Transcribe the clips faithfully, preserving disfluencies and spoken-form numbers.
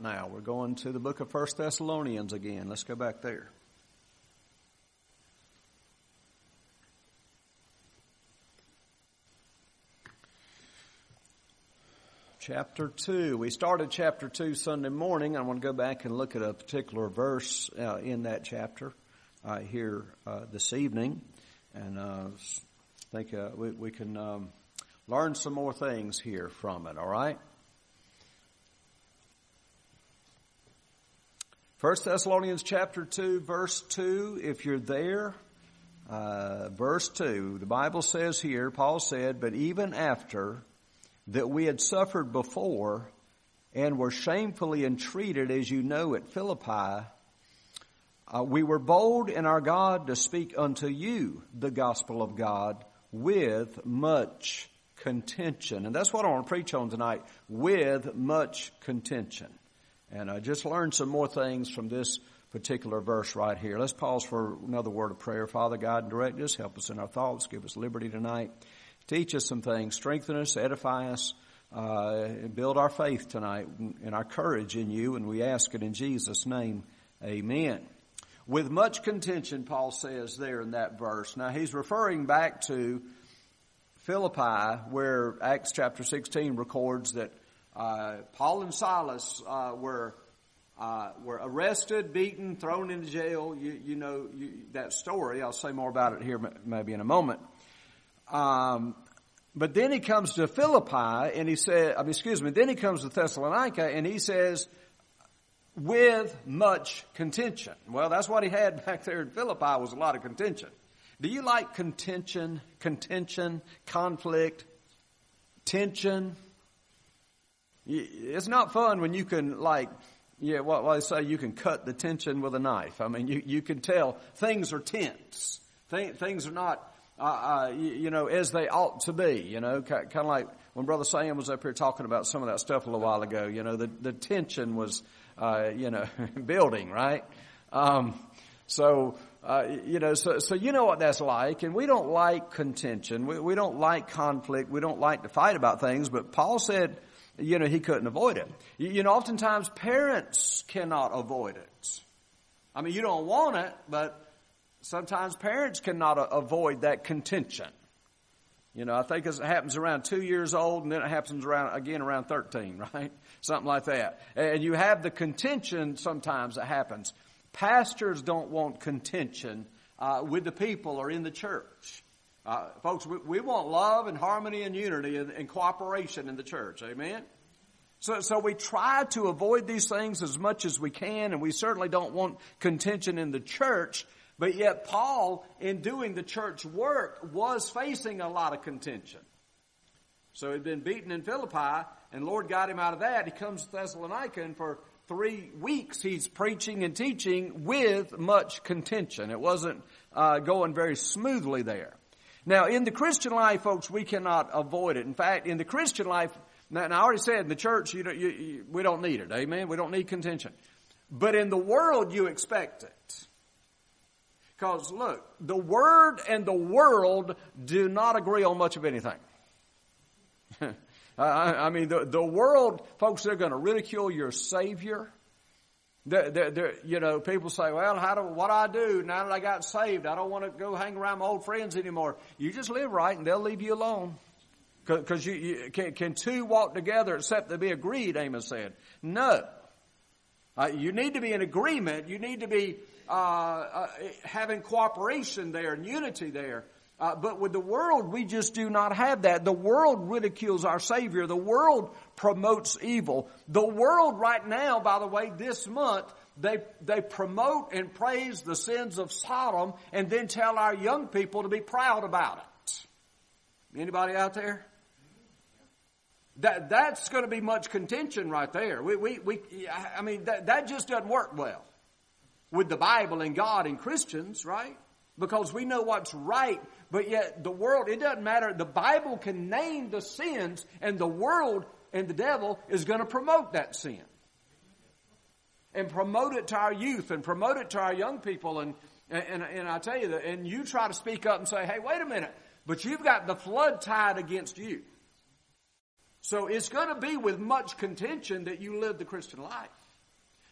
now. We're going to the book of First Thessalonians again. Let's go back there. Chapter two. We started chapter two Sunday morning. I want to go back and look at a particular verse uh, in that chapter uh, here uh, this evening. And uh, I think uh, we, we can um, learn some more things here from it, all right? First Thessalonians chapter two, verse two, if you're there, uh, verse two, the Bible says here, Paul said, "But even after that we had suffered before and were shamefully entreated, as you know, at Philippi, uh, we were bold in our God to speak unto you the gospel of God with much contention." And that's what I want to preach on tonight, with much contention. And I just learned some more things from this particular verse right here. Let's pause for another word of prayer. Father God, direct us, help us in our thoughts, give us liberty tonight. Teach us some things, strengthen us, edify us, uh, and build our faith tonight and our courage in you. And we ask it in Jesus' name. Amen. With much contention, Paul says there in that verse. Now he's referring back to Philippi, where Acts chapter sixteen records that uh, Paul and Silas uh, were uh, were arrested, beaten, thrown into jail. You, you know you, that story. I'll say more about it here maybe in a moment. Um, but then he comes to Philippi and he said, I mean, excuse me, then he comes to Thessalonica and he says, with much contention. Well, that's what he had back there in Philippi, was a lot of contention. Do you like contention, contention, conflict, tension? It's not fun when you can, like, yeah, what well, they say, you can cut the tension with a knife. I mean, you, you can tell things are tense. Th- things are not Uh, uh, you, you know, as they ought to be, you know, kind of like when Brother Sam was up here talking about some of that stuff a little while ago, you know, the, the tension was, uh, you know, building, right? Um, so, uh, you know, so, so you know what that's like, and we don't like contention. We, we don't like conflict. We don't like to fight about things, but Paul said, you know, he couldn't avoid it. You, you know, oftentimes parents cannot avoid it. I mean, you don't want it, but sometimes parents cannot avoid that contention. You know, I think it happens around two years old and then it happens around again around thirteen, right? Something like that. And you have the contention sometimes that happens. Pastors don't want contention uh, with the people or in the church. Uh, folks, we, we want love and harmony and unity and, and cooperation in the church. Amen? So, so we try to avoid these things as much as we can, and we certainly don't want contention in the church. But yet Paul, in doing the church work, was facing a lot of contention. So he'd been beaten in Philippi, and Lord got him out of that. He comes to Thessalonica, and for three weeks he's preaching and teaching with much contention. It wasn't uh, going very smoothly there. Now, in the Christian life, folks, we cannot avoid it. In fact, in the Christian life, now, now I already said in the church, you, you, you, we don't need it. Amen? We don't need contention. But in the world, you expect it. Because, look, the Word and the world do not agree on much of anything. I, I mean, the, the world, folks, they're going to ridicule your Savior. They're, they're, they're, you know, people say, well, how do, what do I do now that I got saved? I don't want to go hang around my old friends anymore. You just live right and they'll leave you alone. Because you, you can, can two walk together except they be agreed, Amos said. No. Uh, you need to be in agreement. You need to be uh, uh, having cooperation there and unity there. Uh, but with the world, we just do not have that. The world ridicules our Savior. The world promotes evil. The world right now, by the way, this month, they they promote and praise the sins of Sodom and then tell our young people to be proud about it. Anybody out there? That that's going to be much contention right there. We we we. I mean that that just doesn't work well with the Bible and God and Christians, right? Because we know what's right, but yet the world, it doesn't matter. The Bible can name the sins, and the world and the devil is going to promote that sin. And promote it to our youth and promote it to our young people. And, and, and I tell you that, and you try to speak up and say, hey, wait a minute, but you've got the flood tide against you. So it's going to be with much contention that you live the Christian life.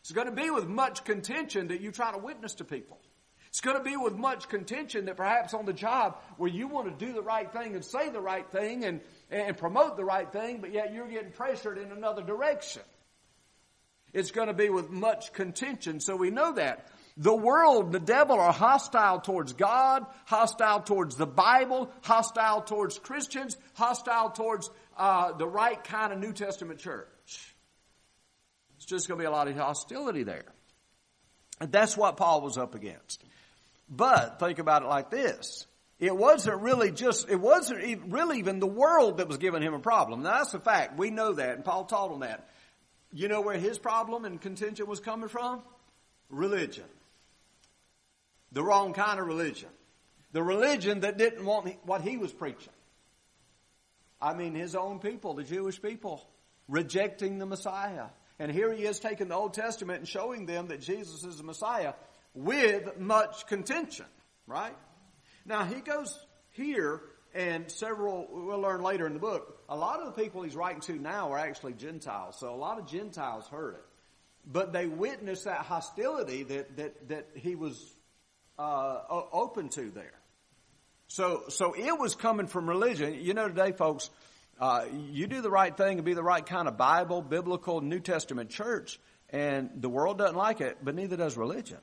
It's going to be with much contention that you try to witness to people. It's going to be with much contention that perhaps on the job where you want to do the right thing and say the right thing and, and promote the right thing, but yet you're getting pressured in another direction. It's going to be with much contention, so we know that. The world, the devil are hostile towards God, hostile towards the Bible, hostile towards Christians, hostile towards uh, the right kind of New Testament church. It's just going to be a lot of hostility there. And that's what Paul was up against. But think about it like this. It wasn't really just, it wasn't even, really even the world that was giving him a problem. Now that's a fact. We know that, and Paul taught on that. You know where his problem and contention was coming from? Religion. The wrong kind of religion. The religion that didn't want what he was preaching. I mean, his own people, the Jewish people, rejecting the Messiah. And here he is taking the Old Testament and showing them that Jesus is the Messiah with much contention, right? Now, he goes here, and several, we'll learn later in the book, a lot of the people he's writing to now are actually Gentiles. So a lot of Gentiles heard it. But they witnessed that hostility that, that, that he was uh, open to there. So, so it was coming from religion. You know, today, folks, uh, you do the right thing and be the right kind of Bible, biblical, New Testament church, and the world doesn't like it, but neither does religion.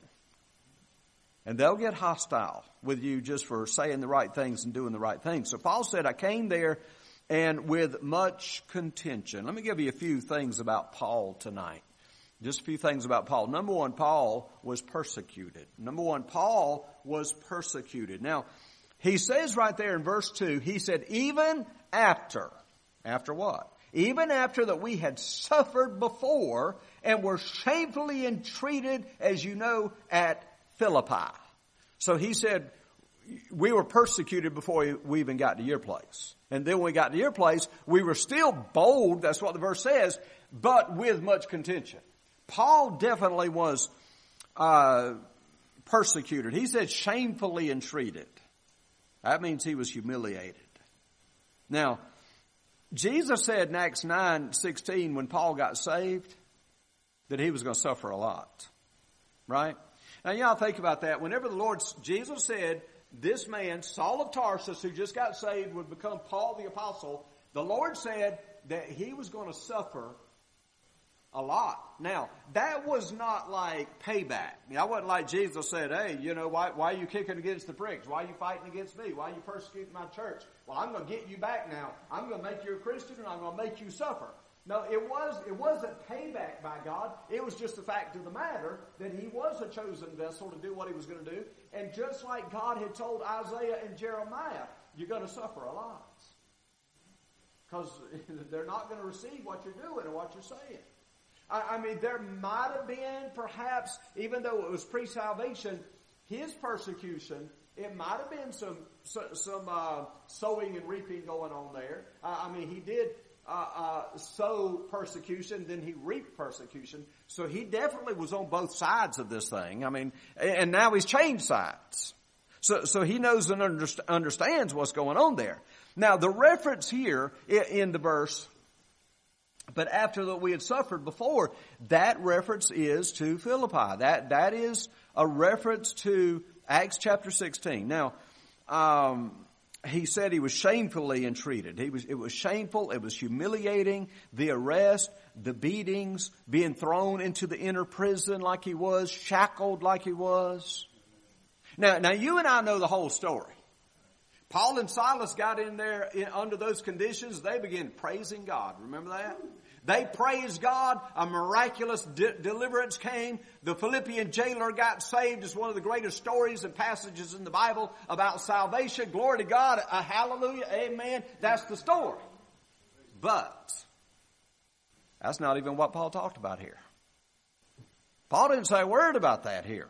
And they'll get hostile with you just for saying the right things and doing the right things. So Paul said, I came there and with much contention. Let me give you a few things about Paul tonight. Just a few things about Paul. Number one, Paul was persecuted. Number one, Paul was persecuted. Now, he says right there in verse two, he said, even after, after what? Even after that we had suffered before and were shamefully entreated, as you know, at Philippi. So he said, we were persecuted before we even got to your place. And then when we got to your place, we were still bold, that's what the verse says, but with much contention. Paul definitely was uh, persecuted. He said shamefully entreated. That means he was humiliated. Now, Jesus said in Acts nine sixteen when Paul got saved that he was going to suffer a lot. Right? Now, y'all think about that. Whenever the Lord, Jesus said, this man, Saul of Tarsus, who just got saved, would become Paul the Apostle, the Lord said that he was going to suffer a lot. Now, that was not like payback. I mean, I wasn't like Jesus said, hey, you know, why, why are you kicking against the pricks? Why are you fighting against me? Why are you persecuting my church? Well, I'm going to get you back now. I'm going to make you a Christian and I'm going to make you suffer. No, it was, it wasn't payback by God. It was just the fact of the matter that he was a chosen vessel to do what he was going to do. And just like God had told Isaiah and Jeremiah, you're going to suffer a lot. Because they're not going to receive what you're doing or what you're saying. I, I mean, there might have been perhaps, even though it was pre-salvation, his persecution, it might have been some, some, some uh, sowing and reaping going on there. Uh, I mean, he did Uh, uh, sow persecution, then he reaped persecution. So he definitely was on both sides of this thing. I mean, and now he's changed sides. So, so he knows and underst- understands what's going on there. Now, the reference here in, in the verse, but after that we had suffered before, that reference is to Philippi. That, that is a reference to Acts chapter sixteen. Now, um, he said he was shamefully entreated. He was, it was shameful. It was humiliating. The arrest, the beatings, being thrown into the inner prison like he was, shackled like he was. Now, now you and I know the whole story. Paul and Silas got in there in, under those conditions. They began praising God. Remember that? They praised God. A miraculous de- deliverance came. The Philippian jailer got saved. It's one of the greatest stories and passages in the Bible about salvation. Glory to God. A hallelujah. Amen. That's the story. But that's not even what Paul talked about here. Paul didn't say a word about that here.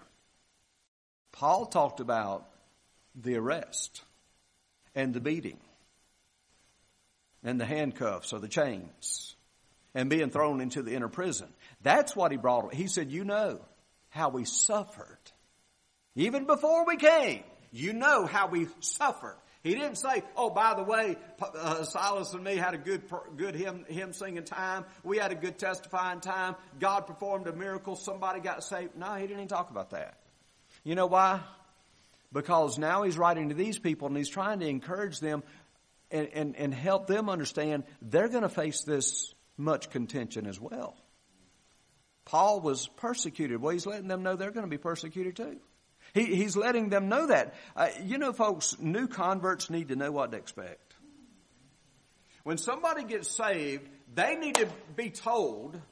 Paul talked about the arrest and the beating and the handcuffs or the chains and being thrown into the inner prison. That's what he brought. He said, you know how we suffered. Even before we came, you know how we suffered. He didn't say, oh, by the way, uh, Silas and me had a good good hymn, hymn singing time. We had a good testifying time. God performed a miracle. Somebody got saved. No, he didn't even talk about that. You know why? Because now he's writing to these people and he's trying to encourage them and, and, and help them understand they're going to face this much contention as well. Paul was persecuted. Well, he's letting them know they're going to be persecuted too. He, he's letting them know that. Uh, you know, folks, new converts need to know what to expect. When somebody gets saved, they need to be told,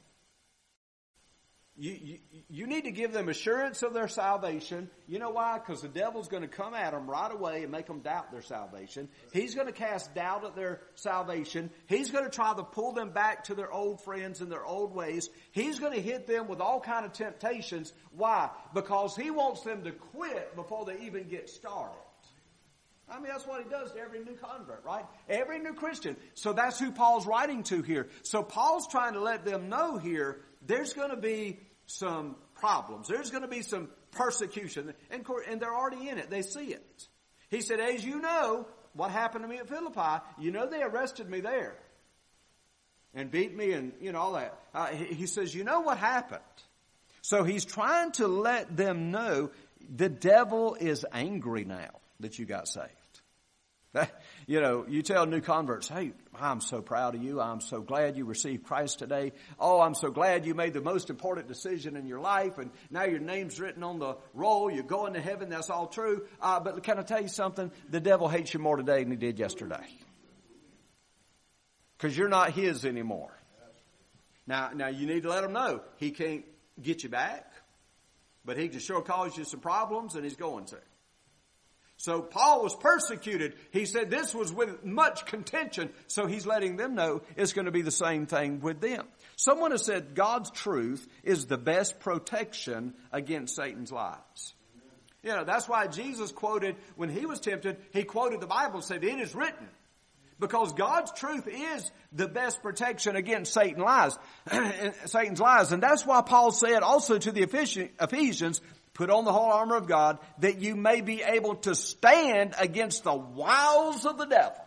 you, you, you need to give them assurance of their salvation. You know why? Because the devil's going to come at them right away and make them doubt their salvation. He's going to cast doubt at their salvation. He's going to try to pull them back to their old friends and their old ways. He's going to hit them with all kind of temptations. Why? Because he wants them to quit before they even get started. I mean, that's what he does to every new convert, right? Every new Christian. So that's who Paul's writing to here. So Paul's trying to let them know here, there's going to be some problems. There's going to be some persecution. And, and they're already in it. They see it. He said, as you know, what happened to me at Philippi, you know they arrested me there. And beat me and, you know, all that. Uh, he, he says, you know what happened. So he's trying to let them know the devil is angry now that you got saved. You know, you tell new converts, hey, I'm so proud of you. I'm so glad you received Christ today. Oh, I'm so glad you made the most important decision in your life. And now your name's written on the roll. You're going to heaven. That's all true. Uh, but can I tell you something? The devil hates you more today than he did yesterday. Because you're not his anymore. Now, now you need to let him know he can't get you back. But he can sure cause you some problems, and he's going to. So Paul was persecuted. He said this was with much contention. So he's letting them know it's going to be the same thing with them. Someone has said God's truth is the best protection against Satan's lies. You know, that's why Jesus quoted, when he was tempted, he quoted the Bible and said, it is written. Because God's truth is the best protection against Satan's lies. Satan's lies. And that's why Paul said also to the Ephesians, put on the whole armor of God that you may be able to stand against the wiles of the devil.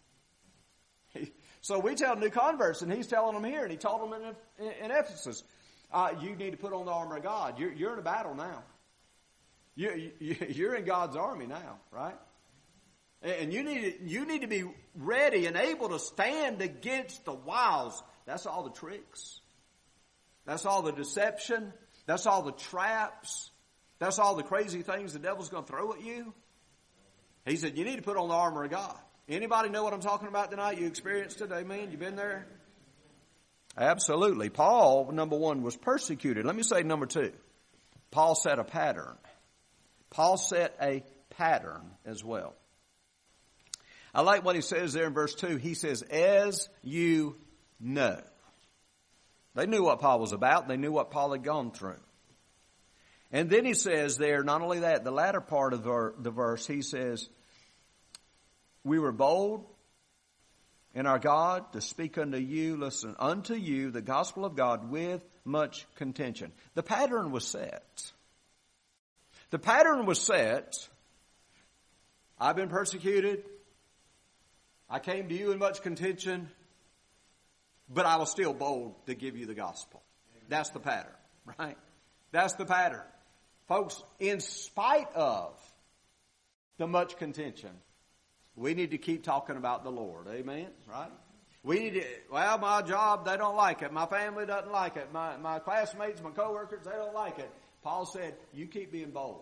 So we tell new converts, and he's telling them here, and he told them in, in Ephesus, uh, you need to put on the armor of God. You're, you're in a battle now. You, you, you're in God's army now, right? And you need, to, you need to be ready and able to stand against the wiles. That's all the tricks. That's all the deception. That's all the traps. That's all the crazy things the devil's going to throw at you. He said, you need to put on the armor of God. Anybody know what I'm talking about tonight? You experienced it, amen? You been there? Absolutely. Paul, number one, was persecuted. Let me say number two. Paul set a pattern. Paul set a pattern as well. I like what he says there in verse two. He says, as you know. They knew what Paul was about. They knew what Paul had gone through. And then he says there, not only that, the latter part of the verse, he says, we were bold in our God to speak unto you, listen, unto you the gospel of God with much contention. The pattern was set. The pattern was set. I've been persecuted. I came to you in much contention, but I was still bold to give you the gospel. That's the pattern, right? That's the pattern. Folks, in spite of the much contention, we need to keep talking about the Lord. Amen? Right? We need to, well, my job, they don't like it. My family doesn't like it. My, my classmates, my coworkers, they don't like it. Paul said, you keep being bold.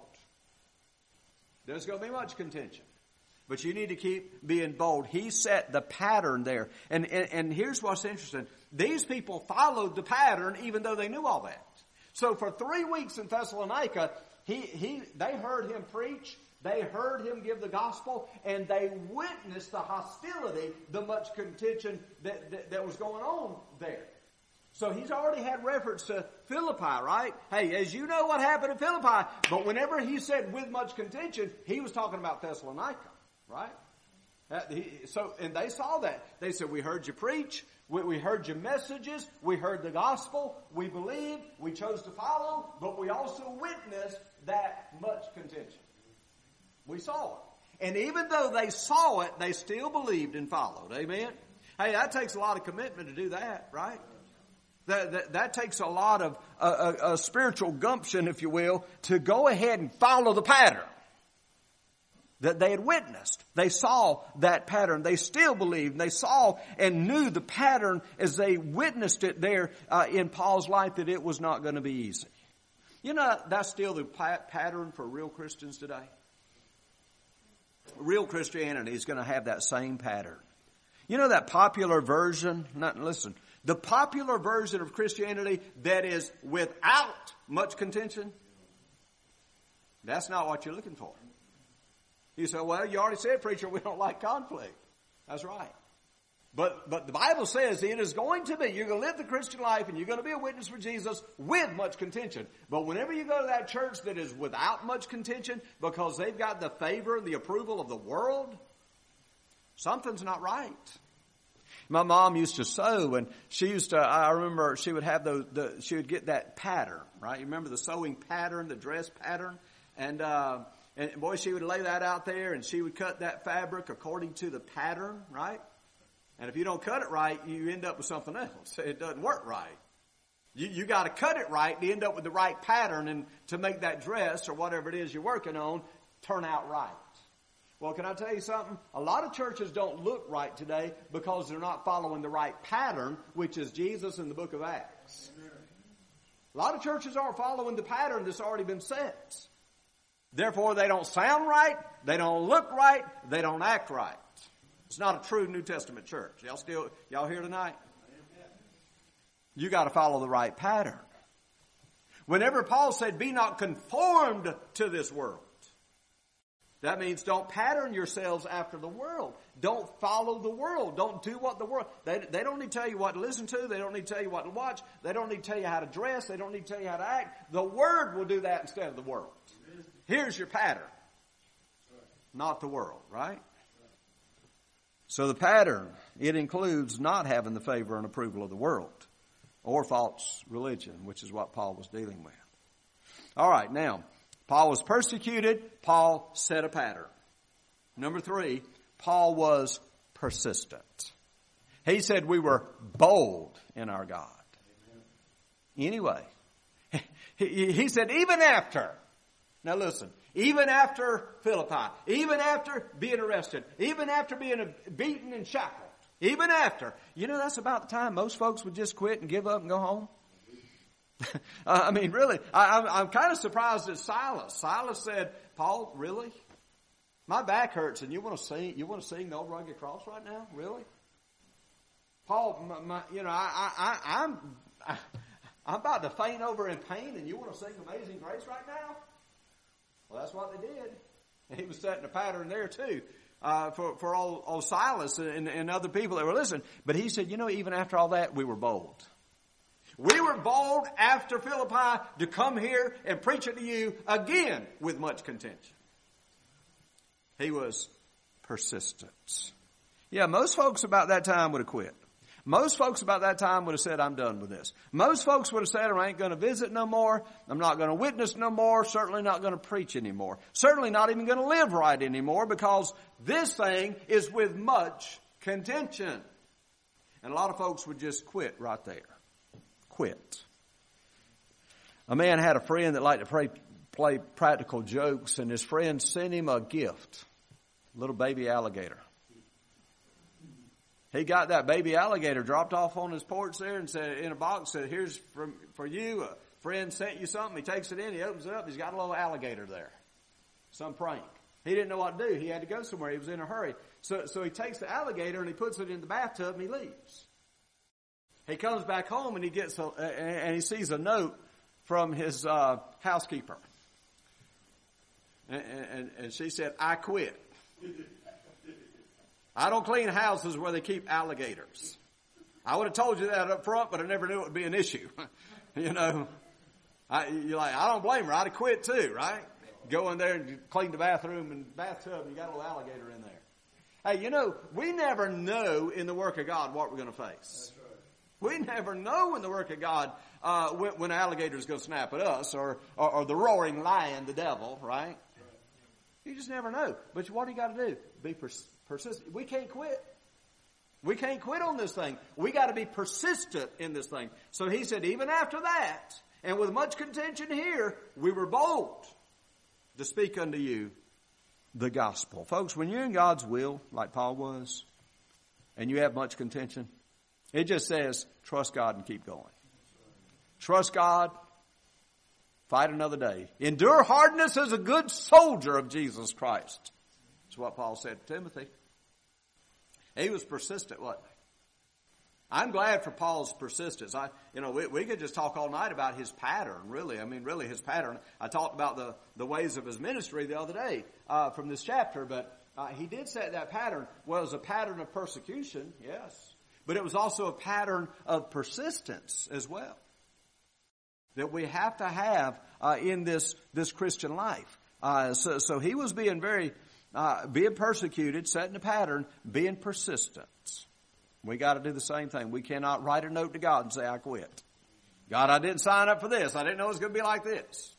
There's going to be much contention. But you need to keep being bold. He set the pattern there. And, and, and here's what's interesting. These people followed the pattern even though they knew all that. So for three weeks in Thessalonica, he, he, they heard him preach, they heard him give the gospel, and they witnessed the hostility, the much contention that, that, that was going on there. So he's already had reference to Philippi, right? Hey, as you know what happened at Philippi, but whenever he said with much contention, he was talking about Thessalonica, right? Uh, he, so, and they saw that. They said, we heard you preach. We, we heard your messages. We heard the gospel. We believed. We chose to follow. But we also witnessed that much contention. We saw it. And even though they saw it, they still believed and followed. Amen? Hey, that takes a lot of commitment to do that, right? That, that, that takes a lot of uh, a, a spiritual gumption, if you will, to go ahead and follow the pattern that they had witnessed. They saw that pattern. They still believed. They saw and knew the pattern as they witnessed it there uh, in Paul's life, that it was not going to be easy. You know, that's still the pa- pattern for real Christians today. Real Christianity is going to have that same pattern. You know that popular version? Not, listen, the popular version of Christianity that is without much contention, that's not what you're looking for. You say, well, you already said, preacher, we don't like conflict. That's right. But but the Bible says it is going to be, you're going to live the Christian life and you're going to be a witness for Jesus with much contention. But whenever you go to that church that is without much contention because they've got the favor and the approval of the world, something's not right. My mom used to sew, and she used to, I remember she would have those, the, she would get that pattern, right? You remember the sewing pattern, the dress pattern? And, uh, and boy, she would lay that out there, and she would cut that fabric according to the pattern, right? And if you don't cut it right, you end up with something else. It doesn't work right. You, you got to cut it right to end up with the right pattern and to make that dress or whatever it is you're working on turn out right. Well, can I tell you something? A lot of churches don't look right today because they're not following the right pattern, which is Jesus in the book of Acts. A lot of churches aren't following the pattern that's already been set. Therefore, they don't sound right, they don't look right, they don't act right. It's not a true New Testament church. Y'all still, y'all here tonight? You got to follow the right pattern. Whenever Paul said, be not conformed to this world, that means don't pattern yourselves after the world. Don't follow the world. Don't do what the world. They, they don't need to tell you what to listen to. They don't need to tell you what to watch. They don't need to tell you how to dress. They don't need to tell you how to act. The Word will do that instead of the world. Here's your pattern. Not the world, right? So the pattern, it includes not having the favor and approval of the world or false religion, which is what Paul was dealing with. All right, now, Paul was persecuted. Paul set a pattern. Number three, Paul was persistent. He said we were bold in our God. Anyway, he, he said even after, now listen, even after Philippi, even after being arrested, even after being beaten and shackled, even after, you know, that's about the time most folks would just quit and give up and go home. I mean, really, I, I'm, I'm kind of surprised at Silas. Silas said, Paul, really? My back hurts and you want to sing, you want to sing the old rugged cross right now? Really? Paul, my, my, you know, I, I, I, I'm, I, I'm about to faint over in pain and you want to sing Amazing Grace right now? Well, that's what they did. And he was setting a pattern there too, uh, for, for all, all Silas and, and other people that were listening. But he said, you know, even after all that, we were bold. We were bold after Philippi to come here and preach it to you again with much contention. He was persistent. Yeah, most folks about that time would have quit. Most folks about that time would have said, I'm done with this. Most folks would have said, I ain't going to visit no more. I'm not going to witness no more. Certainly not going to preach anymore. Certainly not even going to live right anymore because this thing is with much contention. And a lot of folks would just quit right there. Quit. A man had a friend that liked to play, play practical jokes, and his friend sent him a gift, a little baby alligator. He got that baby alligator dropped off on his porch there and said, in a box, said, here's for, for you. A friend sent you something. He takes it in. He opens it up. He's got a little alligator there. Some prank. He didn't know what to do. He had to go somewhere. He was in a hurry. So, so he takes the alligator and he puts it in the bathtub and he leaves. He comes back home and he gets a, and he sees a note from his uh, housekeeper. And, and, and she said, I quit. I don't clean houses where they keep alligators. I would have told you that up front, but I never knew it would be an issue. You know, I, you're like, I don't blame her. I'd have quit too, right? Go in there and clean the bathroom and bathtub and you got a little alligator in there. Hey, you know, we never know in the work of God what we're going to face. We never know in the work of God uh, when, when an alligator is going to snap at us or, or, or the roaring lion, the devil, right? You just never know. But what do you got to do? Be pers- persistent. We can't quit. We can't quit on this thing. We got to be persistent in this thing. So he said, even after that, and with much contention here, we were bold to speak unto you the gospel. Folks, when you're in God's will, like Paul was, and you have much contention, it just says, trust God and keep going. Trust God. Fight another day. Endure hardness as a good soldier of Jesus Christ. That's what Paul said to Timothy. He was persistent, wasn't he? I'm glad for Paul's persistence. I, you know, we, we could just talk all night about his pattern, really. I mean, really his pattern. I talked about the, the ways of his ministry the other day uh, from this chapter, but uh, he did set that pattern. Well, it was a pattern of persecution, yes, but it was also a pattern of persistence as well that we have to have uh, in this this Christian life. Uh, so, so he was being very uh, being persecuted, setting a pattern, being persistent. We got to do the same thing. We cannot write a note to God and say, I quit. God, I didn't sign up for this. I didn't know it was going to be like this.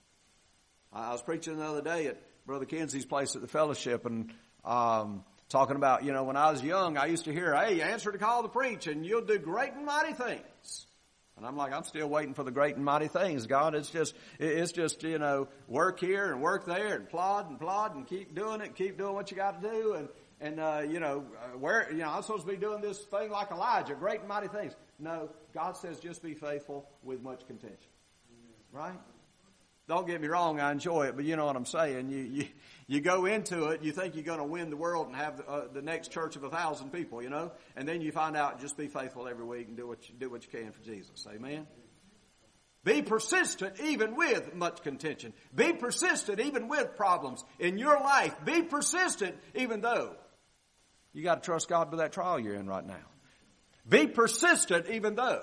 I was preaching the other day at Brother Kenzie's place at the fellowship and um, talking about, you know, when I was young, I used to hear, hey, answer the call to preach and you'll do great and mighty things. And I'm like, I'm still waiting for the great and mighty things, God. It's just, it's just, you know, work here and work there and plod and plod and keep doing it, keep doing what you got to do. And, and, uh, you know, uh, where, you know, I'm supposed to be doing this thing like Elijah, great and mighty things. No, God says just be faithful with much contention. Right? Don't get me wrong, I enjoy it, but you know what I'm saying. You, you, you go into it, you think you're going to win the world and have the, uh, the next church of a thousand people, you know, and then you find out just be faithful every week and do what you, do what you can for Jesus. Amen. Be persistent even with much contention. Be persistent even with problems in your life. Be persistent even though you got to trust God with that trial you're in right now. Be persistent even though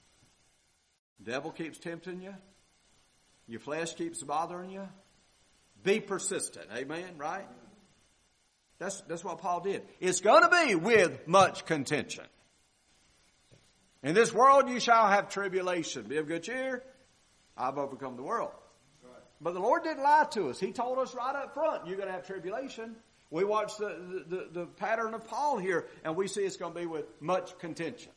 the devil keeps tempting you. Your flesh keeps bothering you. Be persistent. Amen, right? That's, that's what Paul did. It's going to be with much contention. In this world you shall have tribulation. Be of good cheer. I've overcome the world. But the Lord didn't lie to us. He told us right up front, you're going to have tribulation. We watch the, the, the pattern of Paul here, and we see it's going to be with much contention.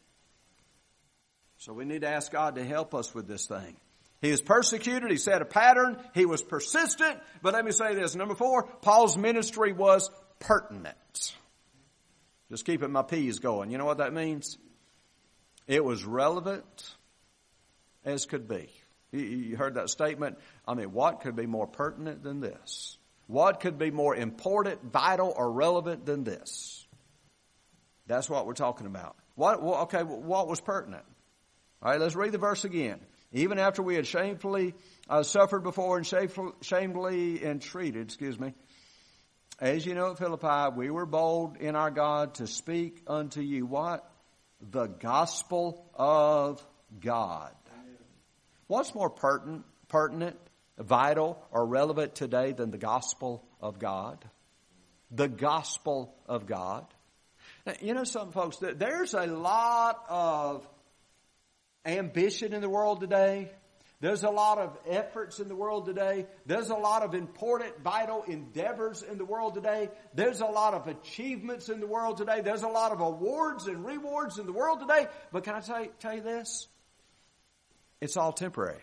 So we need to ask God to help us with this thing. He was persecuted. He set a pattern. He was persistent. But let me say this. Number four, Paul's ministry was pertinent. Just keeping my P's going. You know what that means? It was relevant as could be. You heard that statement? I mean, what could be more pertinent than this? What could be more important, vital, or relevant than this? That's what we're talking about. What? Well, okay, what was pertinent? All right, let's read the verse again. Even after we had shamefully uh, suffered before and shamefully, shamefully entreated, excuse me, as you know at Philippi, we were bold in our God to speak unto you what? The gospel of God. Amen. What's more pertinent, pertinent, vital, or relevant today than the gospel of God? The gospel of God. Now, you know something, folks, there's a lot of ambition in the world today. There's a lot of efforts in the world today. There's a lot of important, vital endeavors in the world today. There's a lot of achievements in the world today. There's a lot of awards and rewards in the world today. But can I tell you, tell you this? It's all temporary.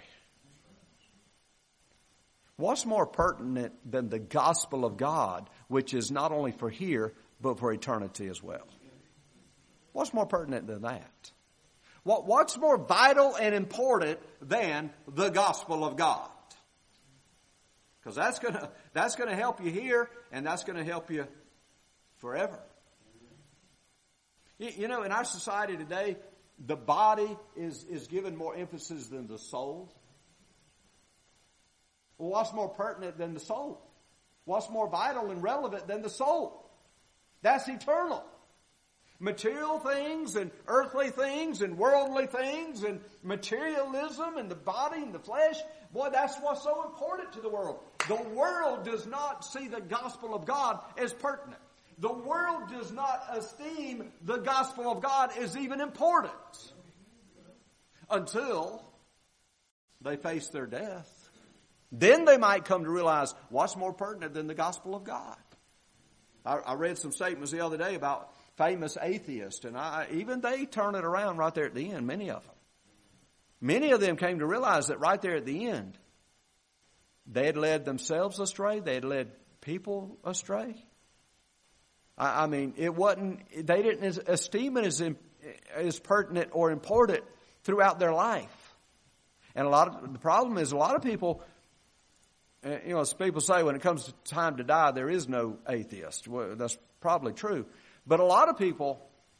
What's more pertinent than the gospel of God, which is not only for here, but for eternity as well? What's more pertinent than that? What, what's more vital and important than the gospel of God? Because that's gonna, that's gonna help you here, and that's gonna help you forever. You, you know, in our society today, the body is, is given more emphasis than the soul. Well, what's more pertinent than the soul? What's more vital and relevant than the soul? That's eternal. Material things and earthly things and worldly things and materialism and the body and the flesh. Boy, that's what's so important to the world. The world does not see the gospel of God as pertinent. The world does not esteem the gospel of God as even important until they face their death. Then they might come to realize what's more pertinent than the gospel of God. I, I read some statements the other day about famous atheists, and I, even they turn it around right there at the end, many of them. Many of them came to realize that right there at the end, they had led themselves astray. They had led people astray. I, I mean, it wasn't, they didn't esteem it as, as pertinent or important throughout their life. And a lot of, the problem is a lot of people, you know, as people say, when it comes to time to die, there is no atheist. Well, that's probably true. But a lot of people,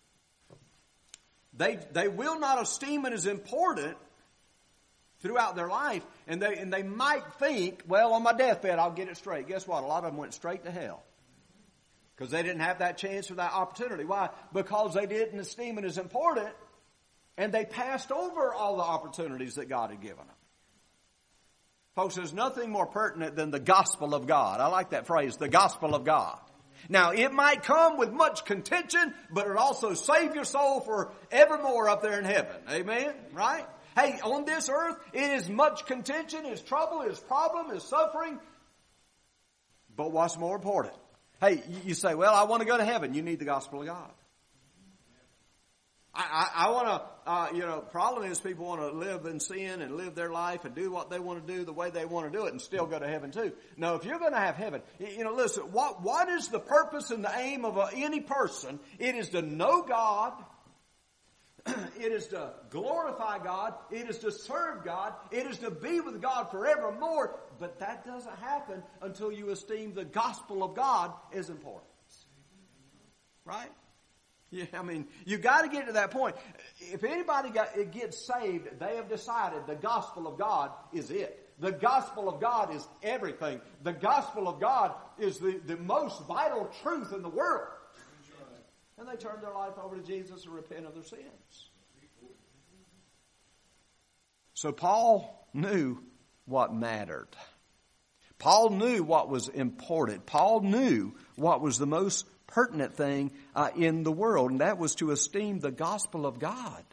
they they will not esteem it as important throughout their life. And they and they might think, well, on my deathbed, I'll get it straight. Guess what? A lot of them went straight to hell. Because they didn't have that chance or that opportunity. Why? Because they didn't esteem it as important. And they passed over all the opportunities that God had given them. Folks, there's nothing more pertinent than the gospel of God. I like that phrase, the gospel of God. Now, it might come with much contention, but it also save your soul for evermore up there in heaven. Amen? Right? Hey, on this earth, it is much contention, it is trouble, it is problem, it is suffering. But what's more important? Hey, you say, well, I want to go to heaven. You need the gospel of God. I, I, I want to, uh, you know, problem is people want to live in sin and live their life and do what they want to do the way they want to do it and still go to heaven too. No, if you're going to have heaven, you know, listen, what, what is the purpose and the aim of a, any person? It is to know God. It is to glorify God. It is to serve God. It is to be with God forevermore. But that doesn't happen until you esteem the gospel of God as important. Right? Yeah, I mean, you got to get to that point. If anybody got, it gets saved, they have decided the gospel of God is it. The gospel of God is everything. The gospel of God is the, the most vital truth in the world. And they turn their life over to Jesus and repent of their sins. So Paul knew what mattered. Paul knew what was important. Paul knew what was the most pertinent thing uh, in the world, and that was to esteem the gospel of God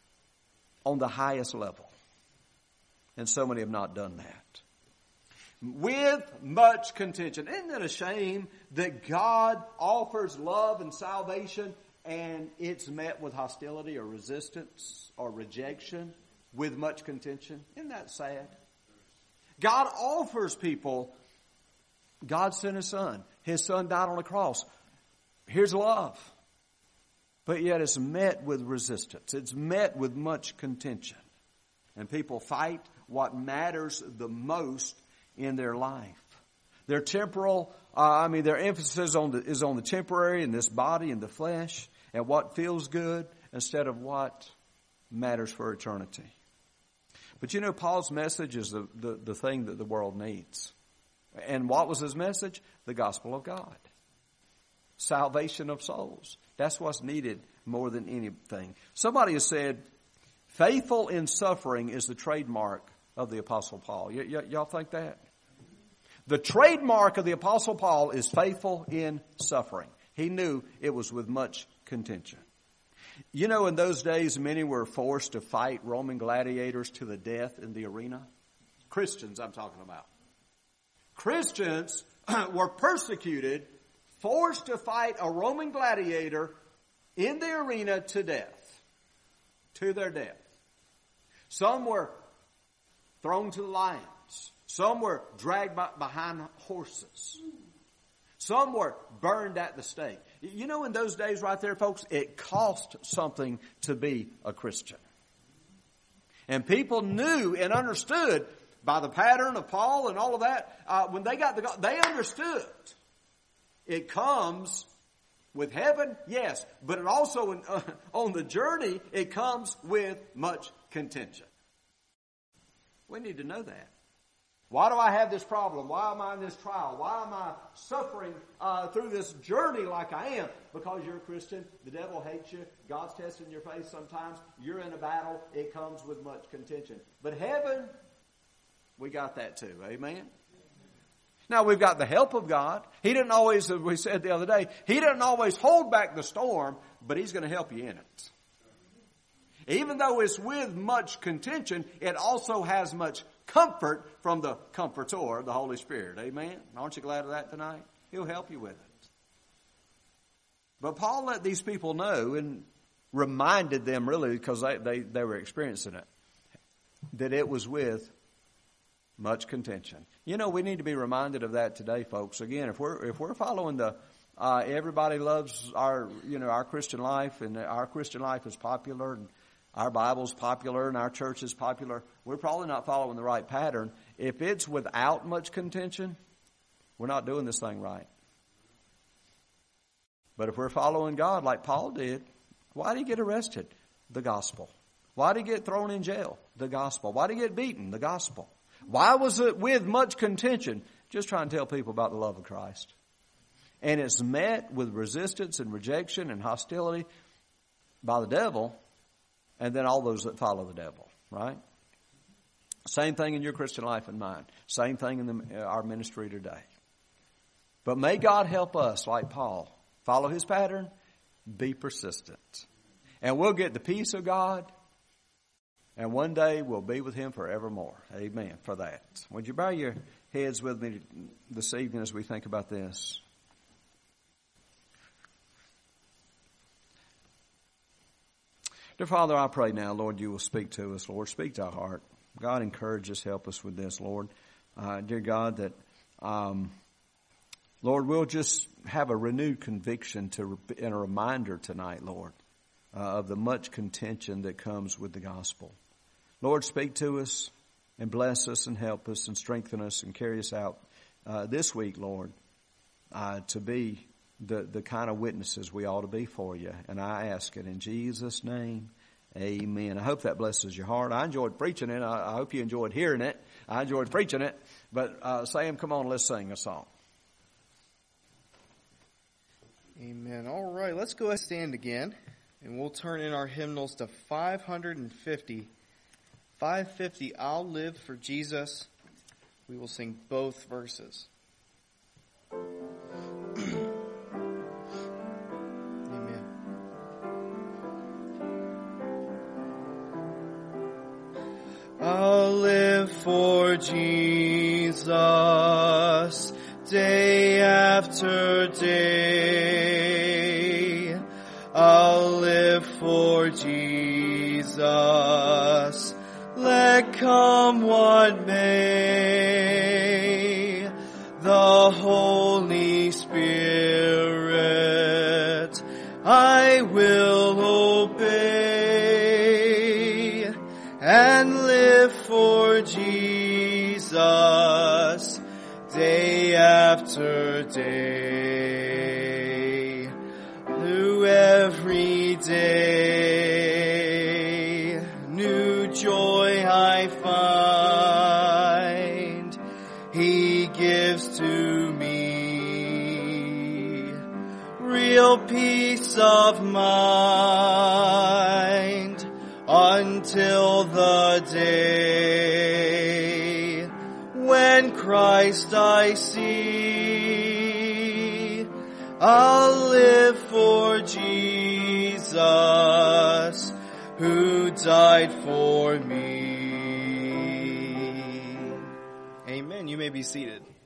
on the highest level. And so many have not done that. With much contention. Isn't it a shame that God offers love and salvation and it's met with hostility or resistance or rejection with much contention? Isn't that sad? God offers people, God sent His Son. His Son died on the cross. Here's love. But yet it's met with resistance. It's met with much contention. And people fight what matters the most in their life. Their temporal, uh, I mean, their emphasis on the, is on the temporary and this body and the flesh and what feels good instead of what matters for eternity. But you know, Paul's message is the, the, the thing that the world needs. And what was his message? The gospel of God. Salvation of souls. That's what's needed more than anything. Somebody has said, faithful in suffering is the trademark of the Apostle Paul. Y- y- y'all think that? The trademark of the Apostle Paul is faithful in suffering. He knew it was with much contention. You know, in those days, many were forced to fight Roman gladiators to the death in the arena. Christians, I'm talking about. Christians were persecuted, forced to fight a Roman gladiator in the arena to death, to their death. Some were thrown to the lions. Some were dragged by, behind horses. Some were burned at the stake. You know, in those days right there, folks, it cost something to be a Christian. And people knew and understood by the pattern of Paul and all of that, uh, when they got the, they understood. It comes with heaven, yes, but it also, in, uh, on the journey, it comes with much contention. We need to know that. Why do I have this problem? Why am I in this trial? Why am I suffering uh, through this journey like I am? Because you're a Christian. The devil hates you. God's testing your faith sometimes. You're in a battle. It comes with much contention. But heaven, we got that too. Amen? Now, we've got the help of God. He didn't always, as we said the other day, He didn't always hold back the storm, but He's going to help you in it. Even though it's with much contention, it also has much comfort from the Comforter, the Holy Spirit. Amen? Aren't you glad of that tonight? He'll help you with it. But Paul let these people know and reminded them, really, because they, they, they were experiencing it, that it was with much contention. You know, we need to be reminded of that today, folks. Again, if we're if we're following the uh, everybody loves our you know our Christian life, and our Christian life is popular, and our Bible's popular, and our church is popular, we're probably not following the right pattern. If it's without much contention, we're not doing this thing right. But if we're following God like Paul did, why did he get arrested? The gospel. Why did he get thrown in jail? The gospel. Why did he get beaten? The gospel. Why was it with much contention? Just trying to tell people about the love of Christ. And it's met with resistance and rejection and hostility by the devil, and then all those that follow the devil, right? Same thing in your Christian life and mine. Same thing in the, our ministry today. But may God help us, like Paul, follow his pattern, be persistent. And we'll get the peace of God, and one day we'll be with him forevermore. Amen for that. Would you bow your heads with me this evening as we think about this? Dear Father, I pray now, Lord, you will speak to us, Lord. Speak to our heart. God, encourage us, help us with this, Lord. Uh, dear God, that, um, Lord, we'll just have a renewed conviction to and a reminder tonight, Lord, uh, of the much contention that comes with the gospel. Lord, speak to us and bless us and help us and strengthen us and carry us out uh, this week, Lord, uh, to be the, the kind of witnesses we ought to be for you. And I ask it in Jesus' name. Amen. I hope that blesses your heart. I enjoyed preaching it. I, I hope you enjoyed hearing it. I enjoyed preaching it. But uh, Sam, come on, let's sing a song. Amen. All right, let's go ahead and stand again. And we'll turn in our hymnals to five fifty. five fifty, I'll Live for Jesus. We will sing both verses. Amen. I'll live for Jesus day after day. I'll live for Jesus, let come what may. The Holy Spirit I will obey and live for Jesus day after day. New every day, new joy I find, He gives to me real peace of mind until the day when Christ I see. I'll live for Jesus who died for me. Amen. You may be seated.